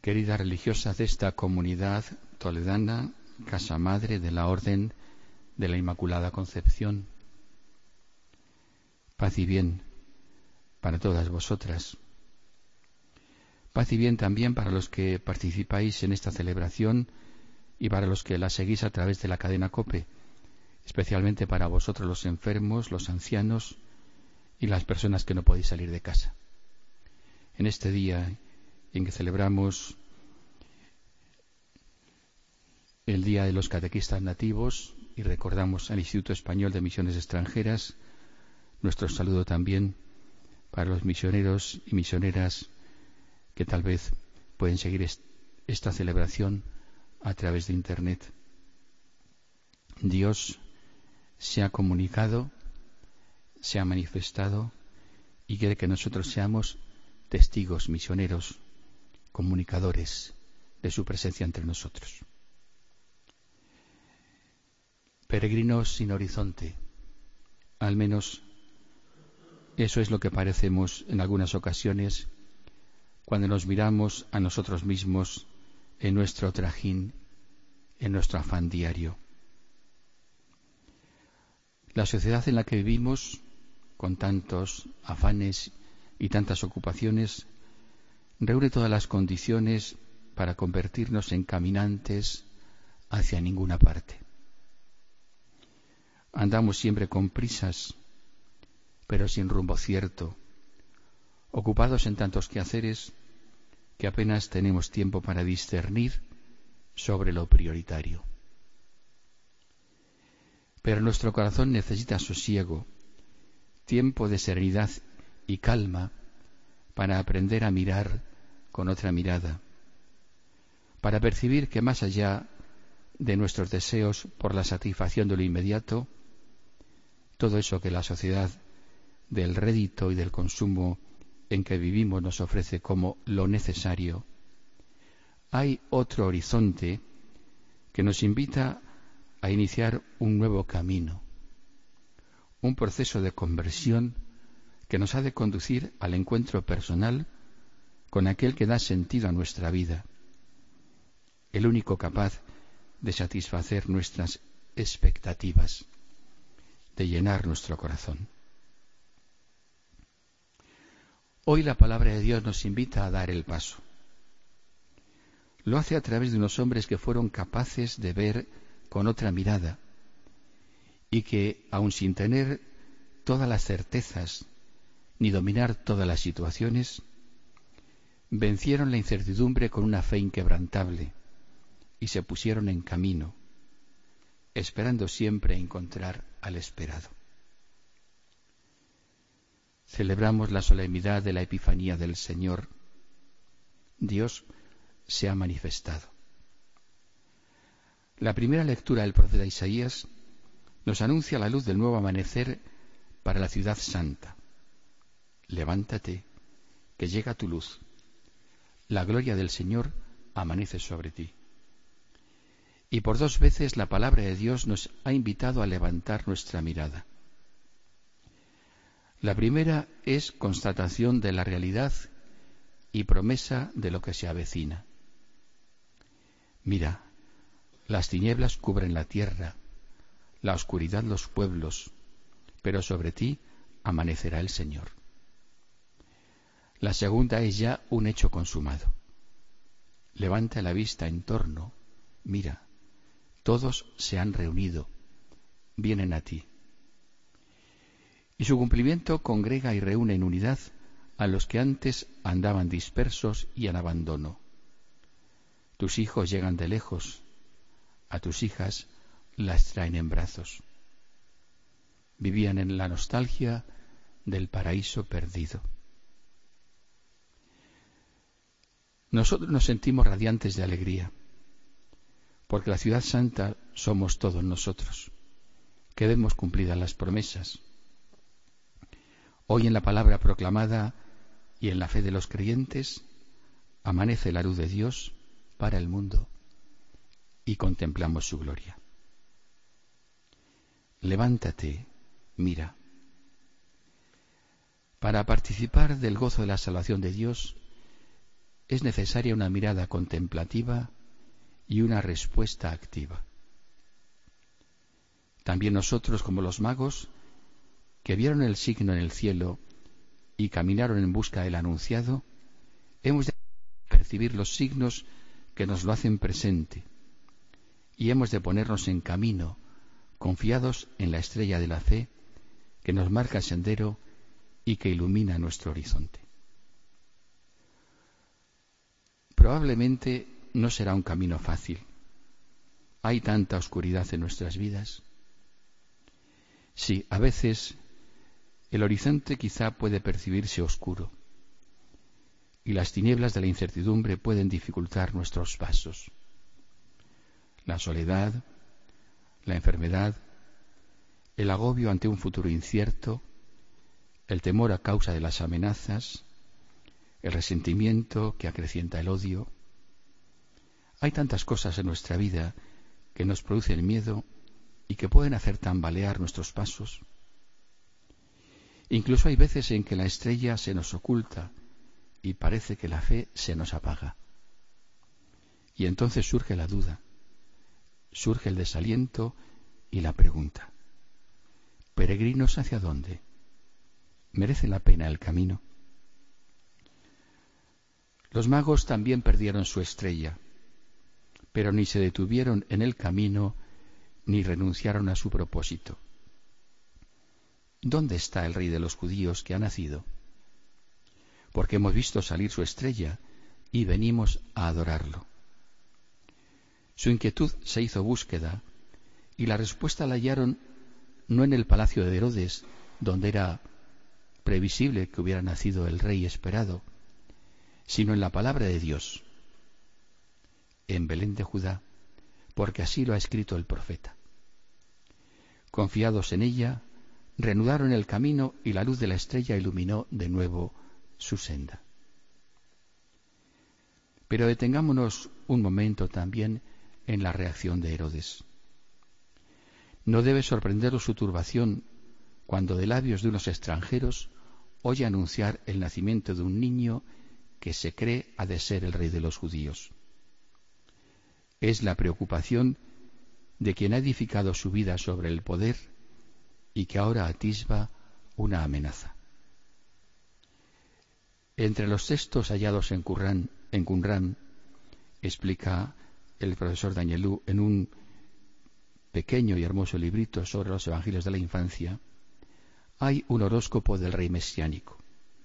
queridas religiosas de esta comunidad toledana, Casa Madre de la Orden de la Inmaculada Concepción. Paz y bien para todas vosotras. Paz y bien también para los que participáis en esta celebración y para los que la seguís a través de la cadena COPE, especialmente para vosotros los enfermos, los ancianos y las personas que no podéis salir de casa. En este día en que celebramos el Día de los Catequistas Nativos y recordamos al Instituto Español de Misiones Extranjeras, nuestro saludo también para los misioneros y misioneras que tal vez pueden seguir esta celebración a través de Internet. Dios se ha comunicado, se ha manifestado y quiere que nosotros seamos testigos, misioneros, comunicadores de su presencia entre nosotros. Peregrinos sin horizonte, al menos eso es lo que parecemos en algunas ocasiones cuando nos miramos a nosotros mismos en nuestro trajín, en nuestro afán diario. La sociedad en la que vivimos, con tantos afanes y tantas ocupaciones, reúne todas las condiciones para convertirnos en caminantes hacia ninguna parte. Andamos siempre con prisas, pero sin rumbo cierto, ocupados en tantos quehaceres que apenas tenemos tiempo para discernir sobre lo prioritario. Pero nuestro corazón necesita sosiego, tiempo de serenidad y calma para aprender a mirar con otra mirada, para percibir que más allá de nuestros deseos por la satisfacción de lo inmediato, todo eso que la sociedad del rédito y del consumo en que vivimos nos ofrece como lo necesario, hay otro horizonte que nos invita a iniciar un nuevo camino, un proceso de conversión que nos ha de conducir al encuentro personal con aquel que da sentido a nuestra vida, el único capaz de satisfacer nuestras expectativas, de llenar nuestro corazón. Hoy la palabra de Dios nos invita a dar el paso. Lo hace a través de unos hombres que fueron capaces de ver con otra mirada y que, aun sin tener todas las certezas ni dominar todas las situaciones, vencieron la incertidumbre con una fe inquebrantable y se pusieron en camino, esperando siempre encontrar al esperado. Celebramos la solemnidad de la Epifanía del Señor. Dios se ha manifestado. La primera lectura del profeta Isaías nos anuncia la luz del nuevo amanecer para la ciudad santa. Levántate, que llega tu luz. La gloria del Señor amanece sobre ti. Y por 2 veces la palabra de Dios nos ha invitado a levantar nuestra mirada. La primera es constatación de la realidad y promesa de lo que se avecina. Mira, las tinieblas cubren la tierra, la oscuridad los pueblos, pero sobre ti amanecerá el Señor. La segunda es ya un hecho consumado. Levanta la vista en torno, mira, todos se han reunido, vienen a ti. Y su cumplimiento congrega y reúne en unidad a los que antes andaban dispersos y en abandono. Tus hijos llegan de lejos, a tus hijas las traen en brazos. Vivían en la nostalgia del paraíso perdido. Nosotros nos sentimos radiantes de alegría, porque la ciudad santa somos todos nosotros, que vemos cumplidas las promesas. Hoy en la palabra proclamada y en la fe de los creyentes amanece la luz de Dios para el mundo y contemplamos su gloria. Levántate, mira. Para participar del gozo de la salvación de Dios es necesaria una mirada contemplativa y una respuesta activa. También nosotros, como los magos, que vieron el signo en el cielo y caminaron en busca del anunciado, hemos de percibir los signos que nos lo hacen presente y hemos de ponernos en camino, confiados en la estrella de la fe que nos marca el sendero y que ilumina nuestro horizonte. Probablemente no será un camino fácil. Hay tanta oscuridad en nuestras vidas. Sí, a veces el horizonte quizá puede percibirse oscuro y las tinieblas de la incertidumbre pueden dificultar nuestros pasos. La soledad, la enfermedad, el agobio ante un futuro incierto, el temor a causa de las amenazas, el resentimiento que acrecienta el odio. Hay tantas cosas en nuestra vida que nos producen miedo y que pueden hacer tambalear nuestros pasos. Incluso hay veces en que la estrella se nos oculta y parece que la fe se nos apaga. Y entonces surge la duda, surge el desaliento y la pregunta: ¿peregrinos hacia dónde? ¿Merece la pena el camino? Los magos también perdieron su estrella, pero ni se detuvieron en el camino ni renunciaron a su propósito. ¿Dónde está el rey de los judíos que ha nacido? Porque hemos visto salir su estrella y venimos a adorarlo. Su inquietud se hizo búsqueda y la respuesta la hallaron no en el palacio de Herodes, donde era previsible que hubiera nacido el rey esperado, sino en la palabra de Dios, en Belén de Judá, porque así lo ha escrito el profeta. Confiados en ella, reanudaron el camino y la luz de la estrella iluminó de nuevo su senda. Pero detengámonos un momento también en la reacción de Herodes. No debe sorprenderos su turbación cuando de labios de unos extranjeros oye anunciar el nacimiento de un niño que se cree ha de ser el rey de los judíos. Es la preocupación de quien ha edificado su vida sobre el poder y que ahora atisba una amenaza. Entre los textos hallados en Qumran, explica el profesor Danielou en un pequeño y hermoso librito sobre los evangelios de la infancia, hay un horóscopo del rey mesiánico.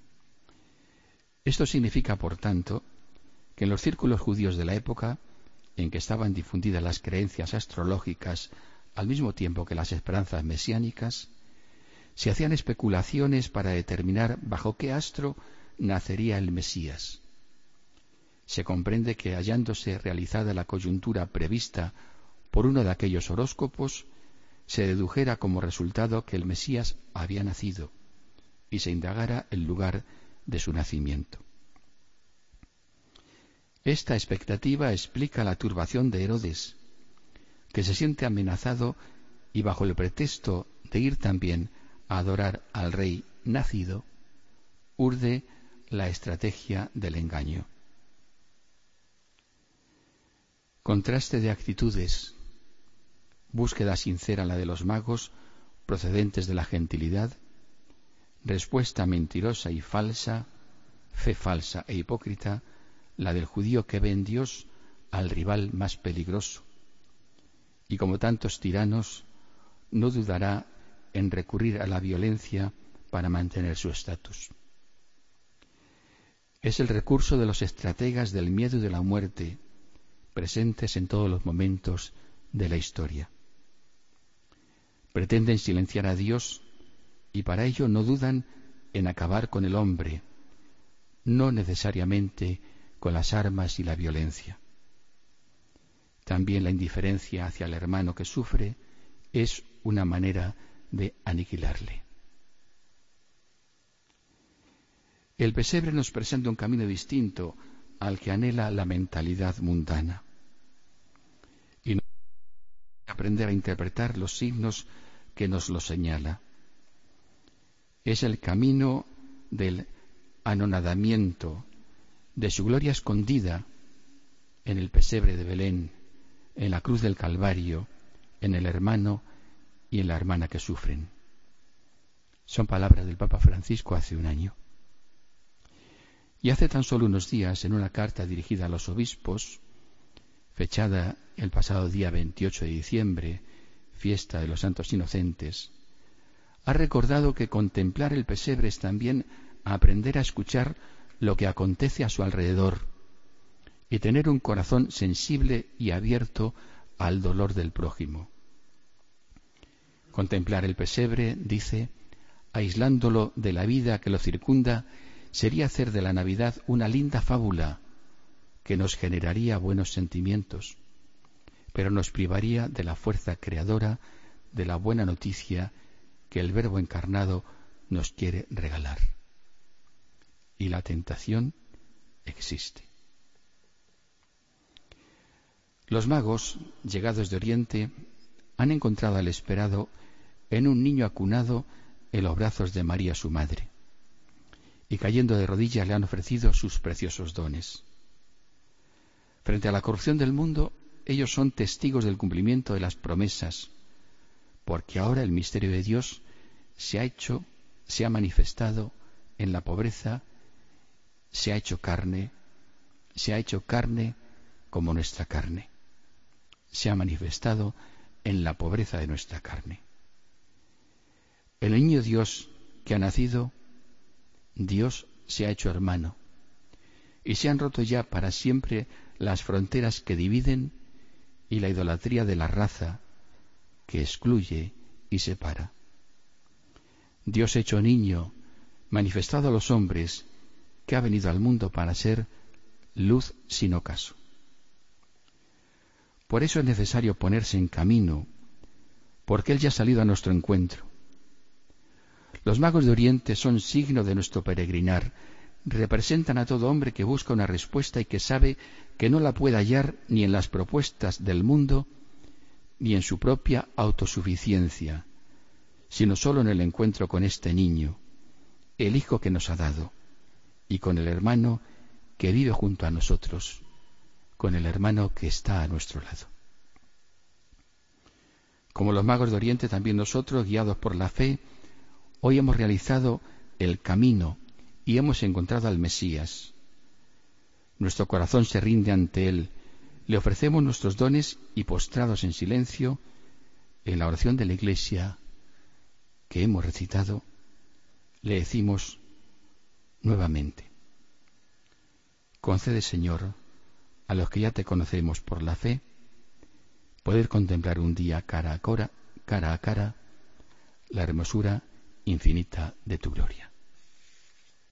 Esto significa, por tanto, que en los círculos judíos de la época en que estaban difundidas las creencias astrológicas al mismo tiempo que las esperanzas mesiánicas, se hacían especulaciones para determinar bajo qué astro nacería el Mesías. Se comprende que, hallándose realizada la coyuntura prevista por uno de aquellos horóscopos, se dedujera como resultado que el Mesías había nacido y se indagara el lugar de su nacimiento. Esta expectativa explica la turbación de Herodes, que se siente amenazado y bajo el pretexto de ir también a adorar al rey nacido, urde la estrategia del engaño. Contraste de actitudes, búsqueda sincera la de los magos procedentes de la gentilidad, respuesta mentirosa y falsa, fe falsa e hipócrita, la del judío que ve en Dios al rival más peligroso, y como tantos tiranos, no dudará en recurrir a la violencia para mantener su estatus. Es el recurso de los estrategas del miedo y de la muerte, presentes en todos los momentos de la historia. Pretenden silenciar a Dios y para ello no dudan en acabar con el hombre, no necesariamente con las armas y la violencia. También la indiferencia hacia el hermano que sufre es una manera de aniquilarle. El pesebre nos presenta un camino distinto al que anhela la mentalidad mundana y nos hace aprender a interpretar los signos que nos lo señala. Es el camino del anonadamiento, de su gloria escondida en el pesebre de Belén, en la cruz del Calvario, en el hermano y en la hermana que sufren. Son palabras del Papa Francisco hace un año. Y hace tan solo unos días, en una carta dirigida a los obispos, fechada el pasado día 28 de diciembre, fiesta de los Santos Inocentes, ha recordado que contemplar el pesebre es también aprender a escuchar lo que acontece a su alrededor y tener un corazón sensible y abierto al dolor del prójimo. Contemplar el pesebre, dice, aislándolo de la vida que lo circunda, sería hacer de la Navidad una linda fábula que nos generaría buenos sentimientos, pero nos privaría de la fuerza creadora de la buena noticia que el Verbo encarnado nos quiere regalar. Y la tentación existe. Los magos, llegados de Oriente, han encontrado al esperado en un niño acunado en los brazos de María su madre, y cayendo de rodillas le han ofrecido sus preciosos dones. Frente a la corrupción del mundo, ellos son testigos del cumplimiento de las promesas, porque ahora el misterio de Dios se ha manifestado en la pobreza, se ha hecho carne como nuestra carne, se ha manifestado en la pobreza de nuestra carne. El niño Dios que ha nacido, Dios se ha hecho hermano, y se han roto ya para siempre las fronteras que dividen y la idolatría de la raza que excluye y separa. Dios hecho niño, manifestado a los hombres, que ha venido al mundo para ser luz sin ocaso. Por eso es necesario ponerse en camino, porque Él ya ha salido a nuestro encuentro. Los magos de Oriente son signo de nuestro peregrinar, representan a todo hombre que busca una respuesta y que sabe que no la puede hallar ni en las propuestas del mundo ni en su propia autosuficiencia, sino solo en el encuentro con este niño, el Hijo que nos ha dado, y con el hermano que vive junto a nosotros, con el hermano que está a nuestro lado. Como los magos de Oriente, también nosotros, guiados por la fe, hoy hemos realizado el camino y hemos encontrado al Mesías. Nuestro corazón se rinde ante Él, le ofrecemos nuestros dones y, postrados en silencio, en la oración de la Iglesia que hemos recitado, le decimos nuevamente: concede, Señor, a los que ya te conocemos por la fe, poder contemplar un día cara a cara la hermosura infinita de tu gloria.